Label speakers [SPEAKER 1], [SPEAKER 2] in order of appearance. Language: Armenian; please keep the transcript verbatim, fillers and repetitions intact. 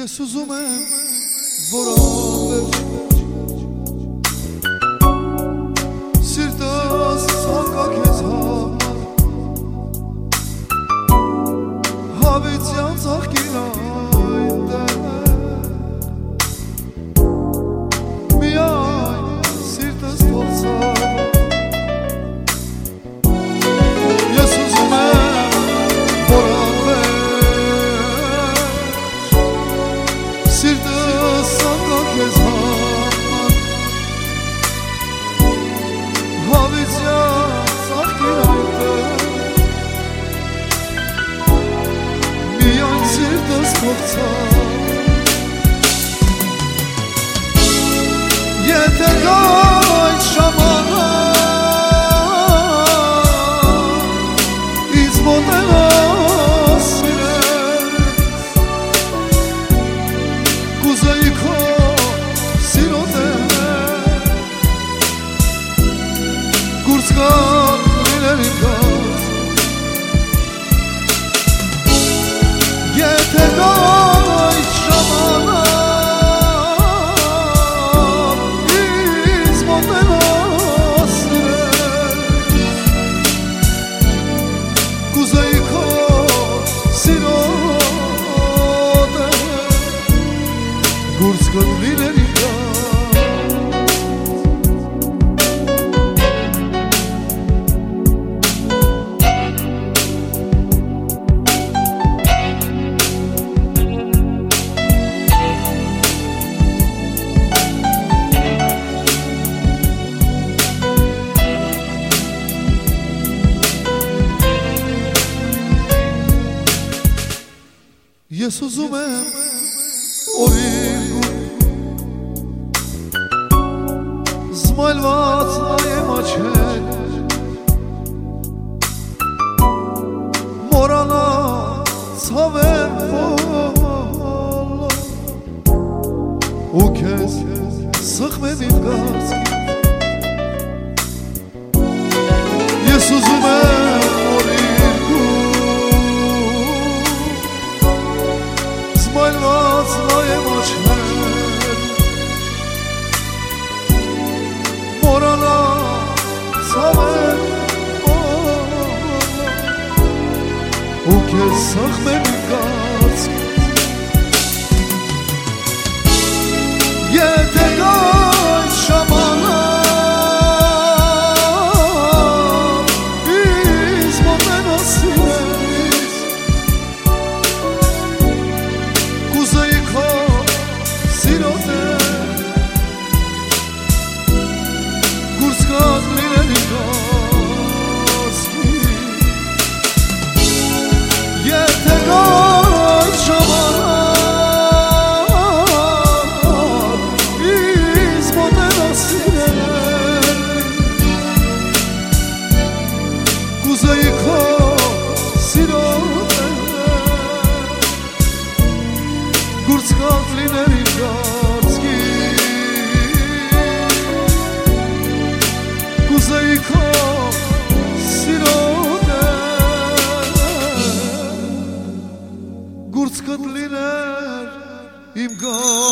[SPEAKER 1] Ես ուզում եմ, որ անվերջ սիրտս ցանկա քեզ համար հավիտյան ծաղկին այնտեղ միայն սիրտս թող ցավ Ես ուզում եմ, որ անվերջ սիրտս ցանկա քեզ համար հավիտյան ծաղկին այնտեղ միայն սիրտս թող ցավ Եթե գա այդ ժամանակ ինձ մոտենաս սիրես կուզեի քո սիրո տեղ կուրծ գալ լինել իմ գազ Եթե գա այդ ժամանակ Գուրծ կլիներ իմ գազ Ես ուզում եմ օրինգու Զմայլված նայեմ աչքեր Մորանա ցավեր բոլոր ու քեզ սխմեմ իմ գազգին Ես ուզում եմ օրինգու Զմայլված նայեմ աչքեր Մորանա ցավեր ու քեզ սխմեմ իմ գազգին Եթե գա այդ ժամանակ ինձ մոտենաս սիրես կուզեի քո սիրո տեղ կուրծ գալ լինել իմ գազգին Եթե գա այդ ժամանակ ինձ մոտենաս սիրես կուզեի քո սիրո տեղ Կուրծ գալ լինել իմ գազգին Կուզեի քո սիրո տեղ Կուրծ գալ լինել իմ գազգին